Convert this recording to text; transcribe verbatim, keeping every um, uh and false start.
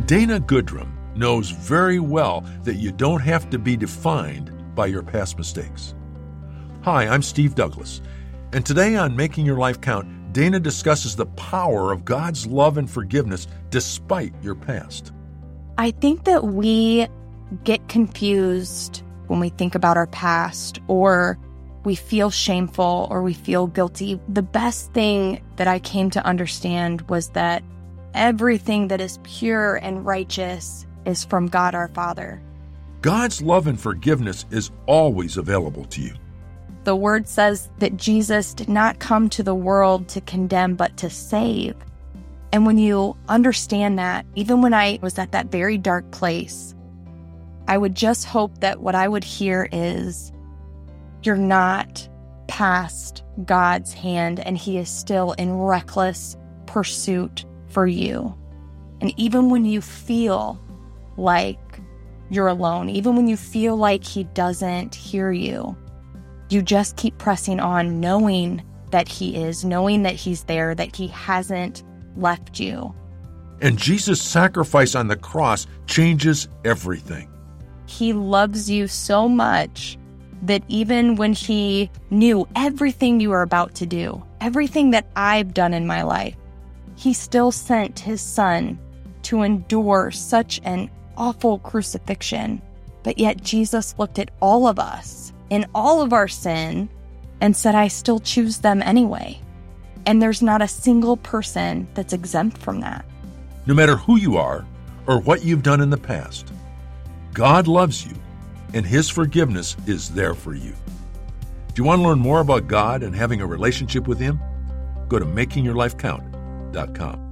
Dana Goodrum knows very well that you don't have to be defined by your past mistakes. Hi, I'm Steve Douglas, and today on Making Your Life Count, Dana discusses the power of God's love and forgiveness despite your past. I think that we get confused when we think about our past, or we feel shameful, or we feel guilty. The best thing that I came to understand was that everything that is pure and righteous is from God our Father. God's love and forgiveness is always available to you. The Word says that Jesus did not come to the world to condemn, but to save. And when you understand that, even when I was at that very dark place, I would just hope that what I would hear is, you're not past God's hand, and He is still in reckless pursuit for you. And even when you feel like you're alone, even when you feel like He doesn't hear you, you just keep pressing on, knowing that He is, knowing that He's there, that He hasn't left you. And Jesus' sacrifice on the cross changes everything. He loves you so much that even when He knew everything you were about to do, everything that I've done in my life, He still sent His Son to endure such an awful crucifixion. But yet Jesus looked at all of us in all of our sin and said, I still choose them anyway. And there's not a single person that's exempt from that. No matter who you are or what you've done in the past, God loves you, and His forgiveness is there for you. Do you want to learn more about God and having a relationship with Him? Go to making your life count dot com.